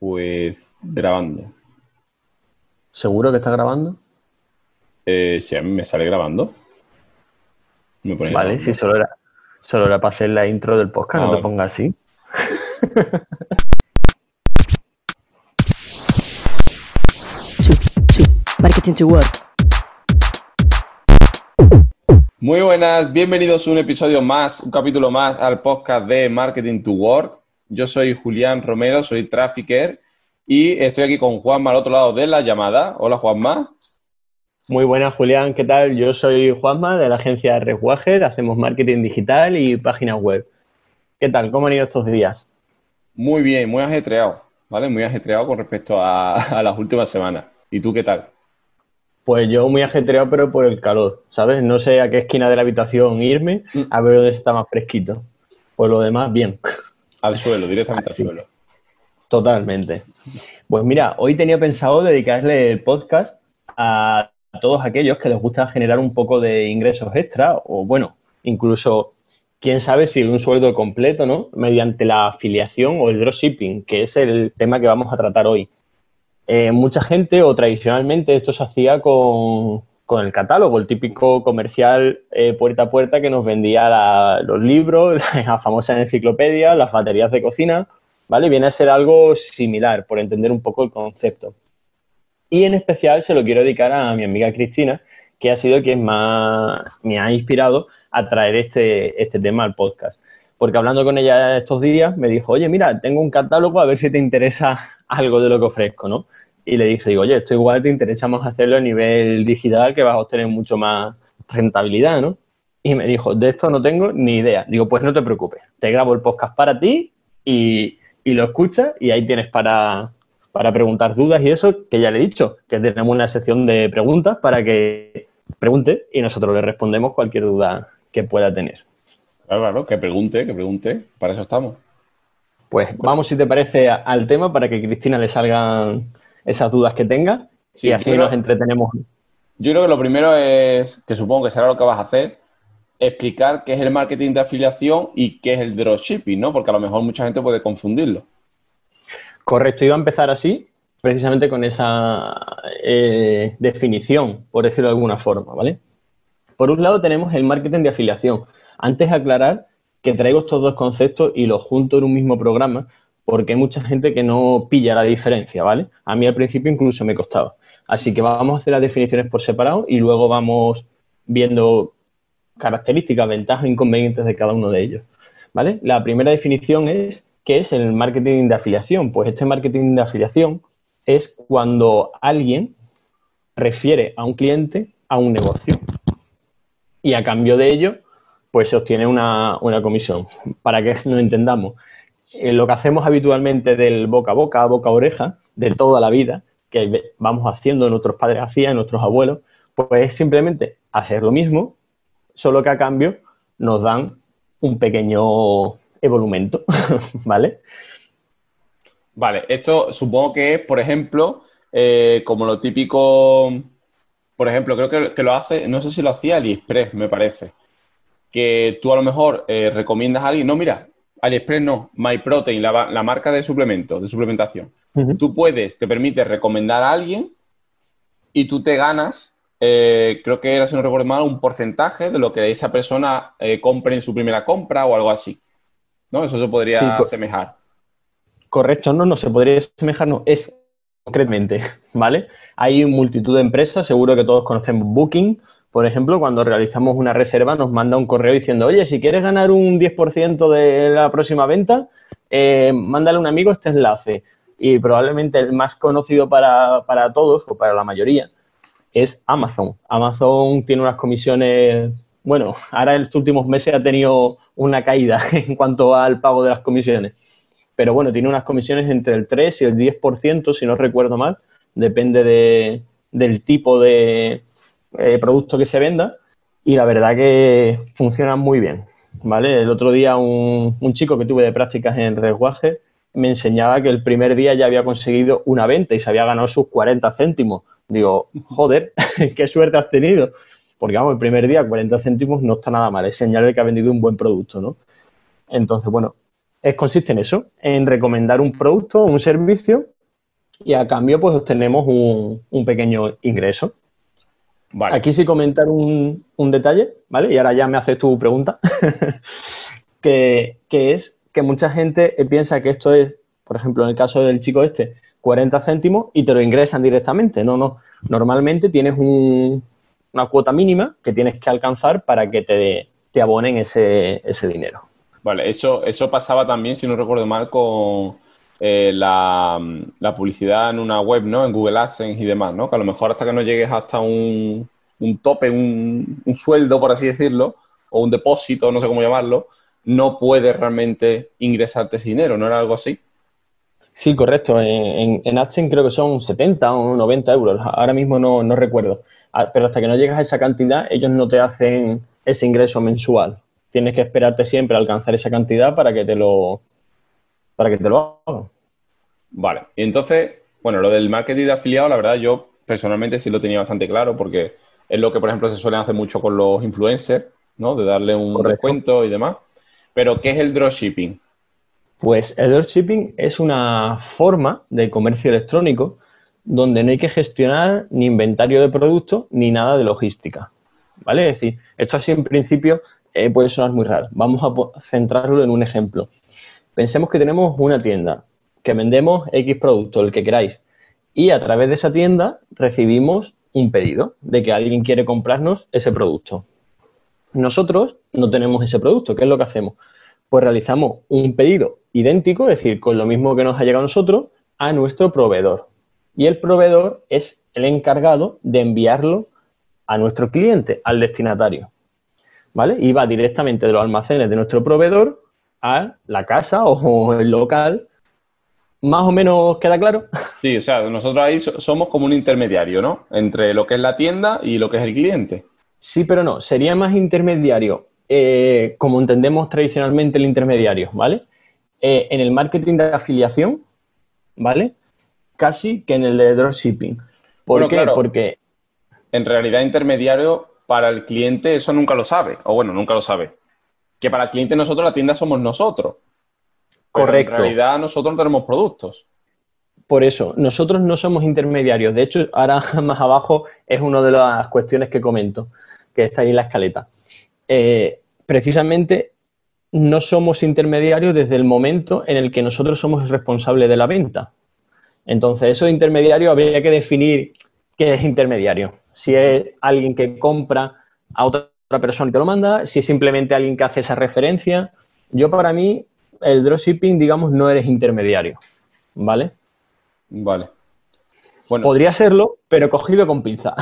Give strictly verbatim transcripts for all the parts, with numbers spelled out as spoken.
Pues grabando. ¿Seguro que está grabando? Eh, si a mí me sale grabando, me pone Vale, si grabando. solo era, solo era para hacer la intro del podcast, Ah, no te vale. pongas así. Two, two. Marketing to work. Muy buenas, bienvenidos a un episodio más, un capítulo más al podcast de Marketing to Work. Yo soy Julián Romero, soy trafficker y estoy aquí con Juanma al otro lado de la llamada. Hola, Juanma. Muy buenas, Julián, ¿qué tal? Yo soy Juanma de la agencia Reswager, hacemos marketing digital y páginas web. ¿Qué tal? ¿Cómo han ido estos días? Muy bien, muy ajetreado, ¿vale? Muy ajetreado con respecto a, a las últimas semanas. ¿Y tú qué tal? Pues yo muy ajetreado, pero por el calor, ¿sabes? No sé a qué esquina de la habitación irme, Mm, a ver dónde está más fresquito. Por lo demás, bien. Al suelo, directamente al Así, suelo. totalmente. Pues mira, hoy tenía pensado dedicarle el podcast a todos aquellos que les gusta generar un poco de ingresos extra o, bueno, incluso, quién sabe si un sueldo completo, ¿no? Mediante la afiliación o el dropshipping, que es el tema que vamos a tratar hoy. Eh, mucha gente, o tradicionalmente, esto se hacía con, con el catálogo, el típico comercial eh, puerta a puerta que nos vendía la- los libros, la famosa enciclopedia, las baterías de cocina, ¿vale? Viene a ser algo similar, por entender un poco el concepto. Y en especial se lo quiero dedicar a mi amiga Cristina, que ha sido quien más me ha inspirado a traer este, este tema al podcast. Porque hablando con ella estos días, me dijo, oye, mira, tengo un catálogo, a ver si te interesa algo de lo que ofrezco, ¿no? Y le dije, digo, oye, esto igual te interesa más hacerlo a nivel digital, que vas a obtener mucho más rentabilidad, ¿no? Y me dijo, de esto no tengo ni idea. Digo, pues no te preocupes, te grabo el podcast para ti y, y lo escuchas y ahí tienes para, para preguntar dudas y eso, que ya le he dicho, que tenemos una sección de preguntas para que pregunte y nosotros le respondemos cualquier duda que pueda tener. Claro, claro, que pregunte, que pregunte. Para eso estamos. Pues Bueno, vamos, si te parece, a- al tema para que Cristina le salgan esas dudas que tenga y sí, yo así nos creo, entretenemos. yo creo que lo primero es, que supongo que será lo que vas a hacer, explicar qué es el marketing de afiliación y qué es el dropshipping, ¿no? Porque a lo mejor mucha gente puede confundirlo. Correcto, iba a empezar así, precisamente con esa eh, definición, por decirlo de alguna forma, ¿vale? Por un lado tenemos el marketing de afiliación. Antes de aclarar que traigo estos dos conceptos y los junto en un mismo programa porque hay mucha gente que no pilla la diferencia, ¿vale? A mí al principio incluso me costaba. Así que vamos a hacer las definiciones por separado y luego vamos viendo características, ventajas e inconvenientes de cada uno de ellos, ¿vale? La primera definición es ¿qué es el marketing de afiliación? Pues este marketing de afiliación es cuando alguien refiere a un cliente a un negocio y a cambio de ello, pues se obtiene una, una comisión. Para que nos entendamos, eh, lo que hacemos habitualmente del boca a boca, boca a oreja, de toda la vida, que vamos haciendo, nuestros padres hacían, nuestros abuelos, pues es simplemente hacer lo mismo, solo que a cambio nos dan un pequeño emolumento, ¿vale? Vale, esto supongo que es, por ejemplo, eh, como lo típico, por ejemplo, creo que, que lo hace, no sé si lo hacía AliExpress, me parece, que tú a lo mejor eh, recomiendas a alguien, no, mira, AliExpress no, MyProtein, la, la marca de suplementos, de suplementación. Uh -huh. Tú puedes, te permite recomendar a alguien y tú te ganas, eh, creo que era, si no recuerdo mal, un porcentaje de lo que esa persona eh, compre en su primera compra o algo así, ¿no? Eso se Sí, podría co asemejar. correcto, no, no se podría asemejar, no, es concretamente, ¿vale? Hay multitud de empresas, seguro que todos conocemos Booking, por ejemplo, cuando realizamos una reserva nos manda un correo diciendo, oye, si quieres ganar un diez por ciento de la próxima venta, eh, mándale a un amigo este enlace. Y probablemente el más conocido para, para todos, o para la mayoría, es Amazon. Amazon tiene unas comisiones, bueno, ahora en los últimos meses ha tenido una caída en cuanto al pago de las comisiones. Pero bueno, tiene unas comisiones entre el tres y el diez por ciento, si no recuerdo mal, depende de, del tipo de eh, producto que se venda, y la verdad que funciona muy bien, ¿vale? El otro día un, un chico que tuve de prácticas en Reswager me enseñaba que el primer día ya había conseguido una venta y se había ganado sus cuarenta céntimos. Digo, joder, qué suerte has tenido. Porque vamos, el primer día cuarenta céntimos no está nada mal, es señal de que ha vendido un buen producto, ¿no? Entonces, bueno, es, consiste en eso, en recomendar un producto o un servicio y a cambio pues obtenemos un, un pequeño ingreso. Vale. Aquí sí comentar un, un detalle, ¿vale? Y ahora ya me haces tu pregunta, que, que es que mucha gente piensa que esto es, por ejemplo, en el caso del chico este, cuarenta céntimos y te lo ingresan directamente. No, no. Normalmente tienes un, una cuota mínima que tienes que alcanzar para que te, te abonen ese, ese dinero. Vale, eso, eso pasaba también, si no recuerdo mal, con eh, la, la publicidad en una web, ¿no? En Google AdSense y demás, ¿no? Que a lo mejor hasta que no llegues hasta un, un tope, un, un sueldo, por así decirlo, o un depósito, no sé cómo llamarlo, no puedes realmente ingresarte ese dinero, ¿no era algo así? Sí, correcto. En, en, en AdSense creo que son setenta o noventa euros. Ahora mismo no, no recuerdo. Ah, pero hasta que no llegas a esa cantidad, ellos no te hacen ese ingreso mensual. Tienes que esperarte siempre a alcanzar esa cantidad para que te lo, para que te lo hagan. Vale. Y entonces, bueno, lo del marketing de afiliado, la verdad, yo personalmente sí lo tenía bastante claro porque es lo que, por ejemplo, se suelen hacer mucho con los influencers, ¿no? De darle un Correcto. descuento y demás. Pero, ¿qué es el dropshipping? Pues el dropshipping es una forma de comercio electrónico donde no hay que gestionar ni inventario de productos ni nada de logística, ¿vale? Es decir, esto así en principio eh, puede sonar muy raro. Vamos a centrarlo en un ejemplo. Pensemos que tenemos una tienda que vendemos X producto, el que queráis, y a través de esa tienda recibimos un pedido de que alguien quiere comprarnos ese producto. Nosotros no tenemos ese producto. ¿Qué es lo que hacemos? Pues realizamos un pedido idéntico, es decir, con lo mismo que nos ha llegado a nosotros, a nuestro proveedor. Y el proveedor es el encargado de enviarlo a nuestro cliente, al destinatario, ¿vale? Y va directamente de los almacenes de nuestro proveedor a la casa o el local. ¿Más o menos queda claro? Sí, o sea, nosotros ahí so- somos como un intermediario, ¿no? Entre lo que es la tienda y lo que es el cliente. Sí, pero no. Sería más intermediario, eh, como entendemos tradicionalmente el intermediario, ¿vale? Eh, en el marketing de afiliación, ¿vale? Casi que en el de dropshipping. ¿Por Bueno, qué? claro, Porque, en realidad intermediario para el cliente eso nunca lo sabe. O bueno, nunca lo sabe. Que para el cliente nosotros la tienda somos nosotros. Pero en correcto, realidad nosotros no tenemos productos. por eso, nosotros no somos intermediarios. De hecho, ahora más abajo es una de las cuestiones que comento, que está ahí en la escaleta. Eh, precisamente no somos intermediarios desde el momento en el que nosotros somos el responsable de la venta. Entonces, eso de intermediario habría que definir qué es intermediario. Si es alguien que compra a otra persona y te lo manda, si es simplemente alguien que hace esa referencia. Yo, para mí, el dropshipping, digamos, no eres intermediario, ¿vale? Vale. Bueno, Podría serlo, pero cogido con pinza.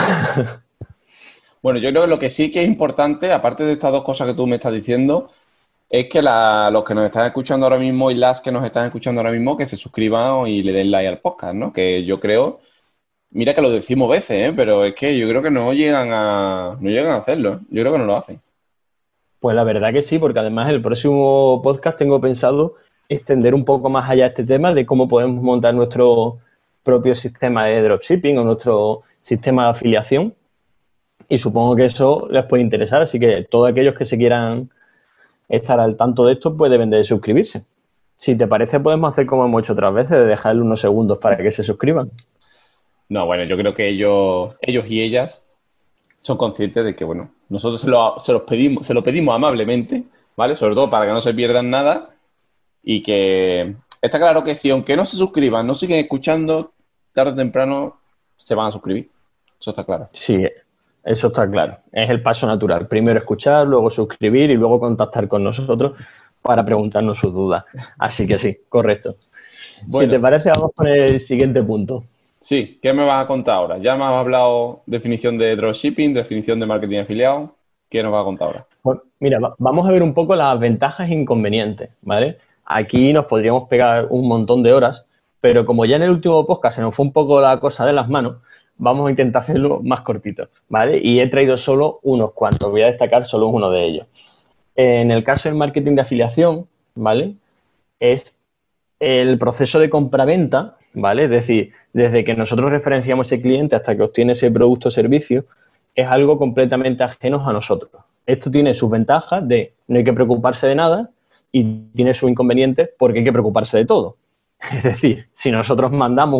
bueno, yo creo que lo que sí que es importante, aparte de estas dos cosas que tú me estás diciendo, es que la- los que nos están escuchando ahora mismo y las que nos están escuchando ahora mismo, que se suscriban y le den like al podcast, ¿no? Que yo creo, mira que lo decimos veces, ¿eh? Pero es que yo creo que no llegan a, no llegan a hacerlo, ¿eh? Yo creo que no lo hacen. Pues la verdad que sí, porque además el próximo podcast tengo pensado extender un poco más allá este tema de cómo podemos montar nuestro propio sistema de dropshipping o nuestro sistema de afiliación. Y supongo que eso les puede interesar, así que todos aquellos que se quieran estar al tanto de esto, pues deben de suscribirse. Si te parece, podemos hacer como hemos hecho otras veces, de dejarle unos segundos para que se suscriban. No, bueno, yo creo que ellos, ellos y ellas son conscientes de que, bueno, nosotros se lo, se los pedimos, se lo pedimos amablemente, ¿vale? Sobre todo para que no se pierdan nada y que está claro que si aunque no se suscriban, no siguen escuchando, tarde o temprano se van a suscribir. Eso está claro. Sí, eso está claro. Es el paso natural. Primero escuchar, luego suscribir y luego contactar con nosotros para preguntarnos sus dudas. Así que sí, correcto. Si Bueno, te parece, vamos con el siguiente punto. sí, ¿qué me vas a contar ahora? Ya me has hablado definición de dropshipping, definición de marketing afiliado. ¿Qué nos vas a contar ahora? Bueno, mira, va- vamos a ver un poco las ventajas e inconvenientes, ¿vale? Aquí nos podríamos pegar un montón de horas, pero como ya en el último podcast se nos fue un poco la cosa de las manos, vamos a intentar hacerlo más cortito, ¿vale? Y he traído solo unos cuantos, voy a destacar solo uno de ellos. En el caso del marketing de afiliación, ¿vale? Es el proceso de compraventa, ¿vale? Es decir, desde que nosotros referenciamos ese cliente hasta que obtiene ese producto o servicio, es algo completamente ajeno a nosotros. Esto tiene sus ventajas de no hay que preocuparse de nada y tiene sus inconvenientes porque hay que preocuparse de todo. Es decir, si nosotros mandamos un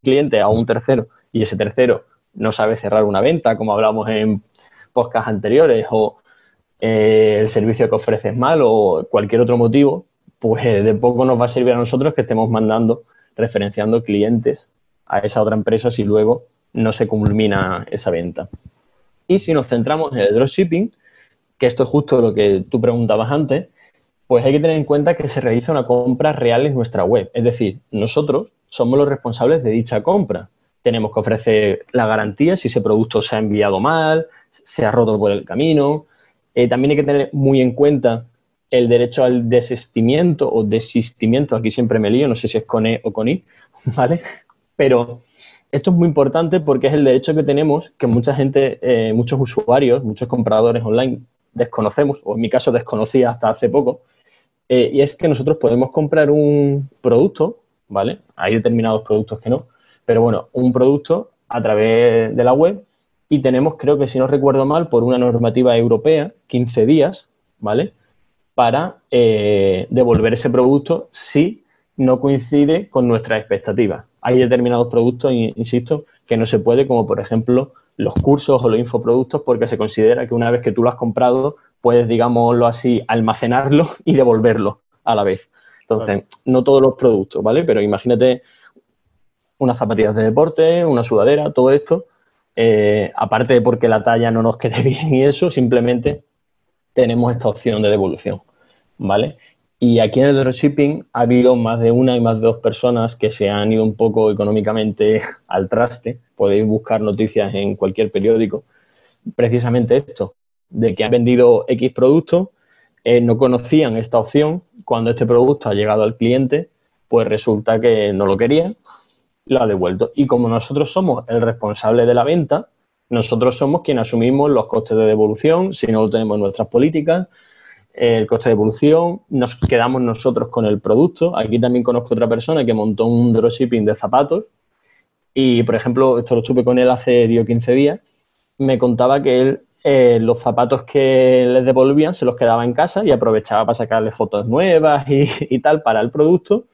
cliente a un tercero y ese tercero no sabe cerrar una venta, como hablamos en podcasts anteriores, o eh, el servicio que ofrece es malo o cualquier otro motivo, pues de poco nos va a servir a nosotros que estemos mandando, referenciando clientes a esa otra empresa si luego no se culmina esa venta. Y si nos centramos en el dropshipping, que esto es justo lo que tú preguntabas antes, pues hay que tener en cuenta que se realiza una compra real en nuestra web. Es decir, nosotros somos los responsables de dicha compra. Tenemos que ofrecer la garantía si ese producto se ha enviado mal, se ha roto por el camino. Eh, también hay que tener muy en cuenta el derecho al desistimiento o desistimiento. Aquí siempre me lío, no sé si es con E o con I, ¿vale? Pero esto es muy importante porque es el derecho que tenemos, que mucha gente, eh, muchos usuarios, muchos compradores online desconocemos, o en mi caso desconocía hasta hace poco, eh, y es que nosotros podemos comprar un producto, ¿vale? Hay determinados productos que no, pero bueno, un producto a través de la web y tenemos, creo que si no recuerdo mal, por una normativa europea, quince días, ¿vale? Para eh, devolver ese producto si no coincide con nuestras expectativas. Hay determinados productos, insisto, que no se puede, como por ejemplo los cursos o los infoproductos, porque se considera que una vez que tú lo has comprado, puedes, digámoslo así, almacenarlo y devolverlo a la vez. Entonces, vale. No todos los productos, ¿vale? Pero imagínate unas zapatillas de deporte, una sudadera, todo esto, eh, aparte de porque la talla no nos quede bien y eso, simplemente tenemos esta opción de devolución, ¿vale? Y aquí en el dropshipping ha habido más de una y más de dos personas que se han ido un poco económicamente al traste. Podéis buscar noticias en cualquier periódico. Precisamente esto, de que han vendido X producto, eh, no conocían esta opción. Cuando este producto ha llegado al cliente, pues resulta que no lo querían, lo ha devuelto. Y como nosotros somos el responsable de la venta, nosotros somos quienes asumimos los costes de devolución, si no lo tenemos en nuestras políticas, el coste de devolución, nos quedamos nosotros con el producto. Aquí también conozco otra persona que montó un dropshipping de zapatos y, por ejemplo, esto lo estuve con él hace diez o quince días, me contaba que él eh, los zapatos que les devolvían se los quedaba en casa y aprovechaba para sacarle fotos nuevas y, y tal para el producto.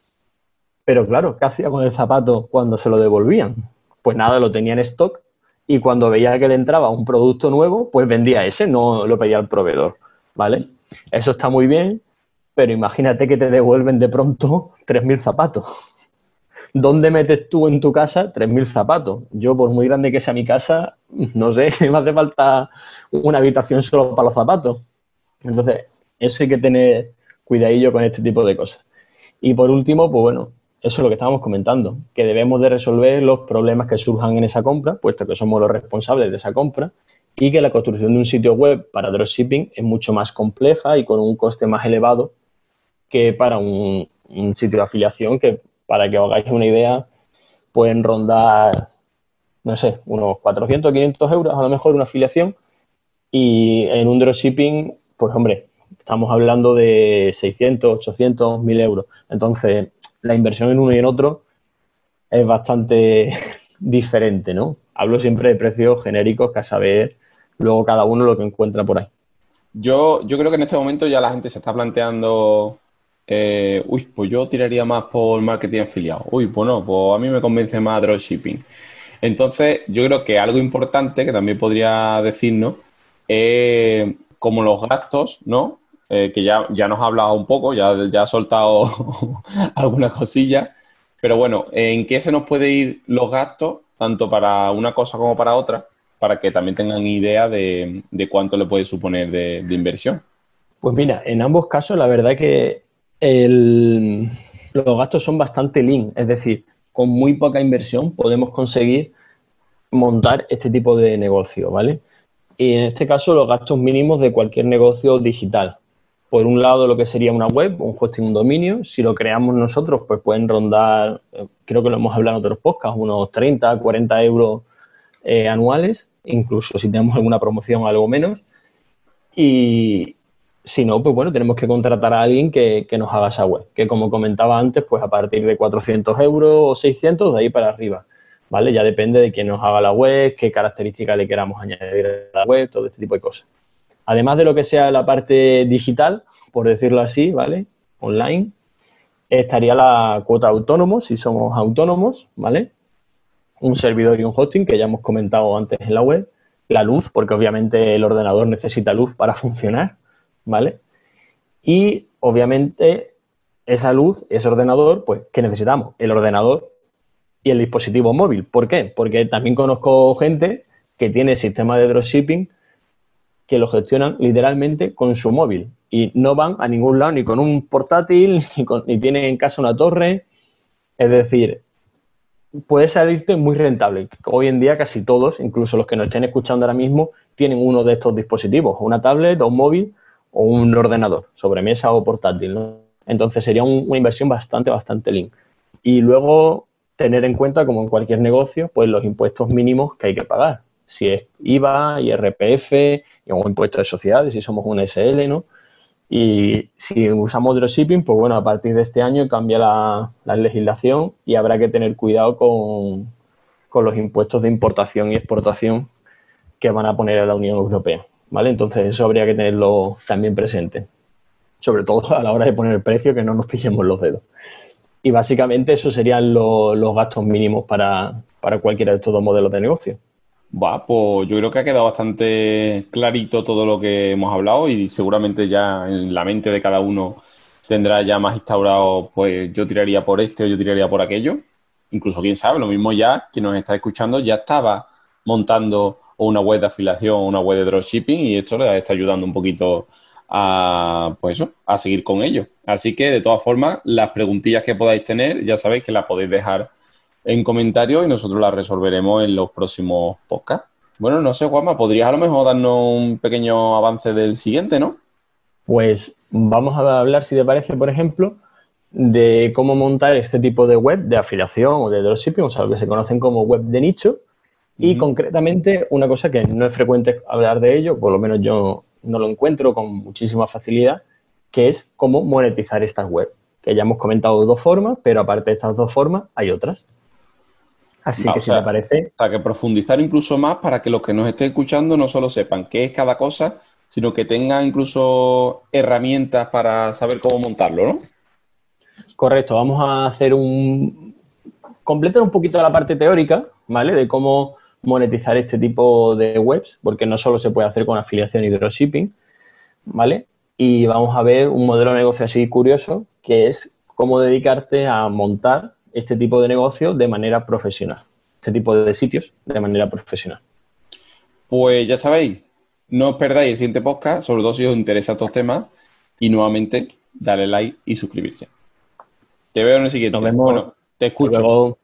Pero claro, ¿qué hacía con el zapato cuando se lo devolvían? Pues nada, lo tenía en stock y cuando veía que le entraba un producto nuevo, pues vendía ese, no lo pedía al proveedor. ¿Vale? Eso está muy bien, pero imagínate que te devuelven de pronto tres mil zapatos. ¿Dónde metes tú en tu casa tres mil zapatos? Yo, por muy grande que sea mi casa, no sé, me hace falta una habitación solo para los zapatos. Entonces, eso hay que tener cuidadillo con este tipo de cosas. Y por último, pues bueno, eso es lo que estábamos comentando, que debemos de resolver los problemas que surjan en esa compra, puesto que somos los responsables de esa compra, y que la construcción de un sitio web para dropshipping es mucho más compleja y con un coste más elevado que para un, un sitio de afiliación que, para que os hagáis una idea, pueden rondar, no sé, unos cuatrocientos o quinientos euros a lo mejor una afiliación y en un dropshipping, pues hombre, estamos hablando de seiscientos, ochocientos, mil euros. Entonces, la inversión en uno y en otro es bastante diferente, ¿no? Hablo siempre de precios genéricos que a saber luego cada uno lo que encuentra por ahí. Yo, yo creo que en este momento ya la gente se está planteando, eh, uy, pues yo tiraría más por marketing afiliado. Uy, pues no, pues a mí me convence más dropshipping. Entonces, yo creo que algo importante que también podría decirnos es como los gastos, ¿no? Eh, que ya, ya nos ha hablado un poco, ya, ya ha soltado algunas cosillas. Pero bueno, ¿en qué se nos puede ir los gastos, tanto para una cosa como para otra, para que también tengan idea de, de cuánto le puede suponer de, de inversión? Pues mira, en ambos casos la verdad que el, los gastos son bastante lean, es decir, con muy poca inversión podemos conseguir montar este tipo de negocio, ¿vale? Y en este caso los gastos mínimos de cualquier negocio digital. Por un lado, lo que sería una web, un hosting, un dominio. Si lo creamos nosotros, pues pueden rondar, creo que lo hemos hablado en otros podcasts, unos treinta, cuarenta euros eh, anuales, incluso si tenemos alguna promoción, algo menos. Y si no, pues bueno, tenemos que contratar a alguien que, que nos haga esa web, que como comentaba antes, pues a partir de cuatrocientos euros o seiscientos, de ahí para arriba, ¿vale? Ya depende de quién nos haga la web, qué características le queramos añadir a la web, todo este tipo de cosas. Además de lo que sea la parte digital, por decirlo así, ¿vale? Online, estaría la cuota autónomo, si somos autónomos, ¿vale? un servidor y un hosting, que ya hemos comentado antes en la web, la luz, porque obviamente el ordenador necesita luz para funcionar, ¿vale? Y obviamente esa luz, ese ordenador, pues, ¿qué necesitamos? El ordenador y el dispositivo móvil. ¿Por qué? Porque también conozco gente que tiene sistemas de dropshipping que lo gestionan literalmente con su móvil y no van a ningún lado ni con un portátil, ni, con, ni tienen en casa una torre. Es decir, puede salirte muy rentable. Hoy en día casi todos, incluso los que nos estén escuchando ahora mismo, tienen uno de estos dispositivos, una tablet o un móvil o un ordenador, sobremesa o portátil, ¿no? Entonces sería un, una inversión bastante, bastante lean. Y luego tener en cuenta, como en cualquier negocio, pues los impuestos mínimos que hay que pagar. Si es I V A, I R P F, o impuestos de sociedades, si somos una S L, ¿no? Y si usamos dropshipping, pues bueno, a partir de este año cambia la, la legislación y habrá que tener cuidado con, con los impuestos de importación y exportación que van a poner a la Unión Europea, ¿vale? Entonces eso habría que tenerlo también presente, sobre todo a la hora de poner el precio, que no nos pillemos los dedos. Y básicamente esos serían lo, los gastos mínimos para, para cualquiera de estos dos modelos de negocio. Va, pues yo creo que ha quedado bastante clarito todo lo que hemos hablado y seguramente ya en la mente de cada uno tendrá ya más instaurado, pues yo tiraría por este o yo tiraría por aquello. Incluso, quién sabe, lo mismo ya, quien nos está escuchando ya estaba montando una web de afiliación o una web de dropshipping y esto le está ayudando un poquito a, pues eso, a seguir con ello. Así que, de todas formas, las preguntillas que podáis tener, ya sabéis que las podéis dejar en comentarios y nosotros las resolveremos en los próximos podcasts. Bueno, no sé, Juanma, ¿podrías a lo mejor darnos un pequeño avance del siguiente, no? Pues vamos a hablar, si te parece, por ejemplo, de cómo montar este tipo de web de afiliación o de dropshipping, o sea, lo que se conocen como web de nicho, y uh-huh. concretamente una cosa que no es frecuente hablar de ello, por lo menos yo no lo encuentro con muchísima facilidad, que es cómo monetizar estas webs, que ya hemos comentado dos formas, pero aparte de estas dos formas hay otras. Así Va, que, o si sea, te parece... O sea, que profundizar incluso más para que los que nos estén escuchando no solo sepan qué es cada cosa, sino que tengan incluso herramientas para saber cómo montarlo, ¿no? Correcto. Vamos a hacer un... completar un poquito la parte teórica, ¿vale? De cómo monetizar este tipo de webs, porque no solo se puede hacer con afiliación y dropshipping, ¿vale? Y vamos a ver un modelo de negocio así curioso, que es cómo dedicarte a montar este tipo de negocio de manera profesional. Este tipo de sitios de manera profesional. Pues ya sabéis, no os perdáis el siguiente podcast, sobre todo si os interesan estos temas, y nuevamente dale like y suscribirse. Te veo en el siguiente. Nos vemos. Bueno, te escucho. Luego.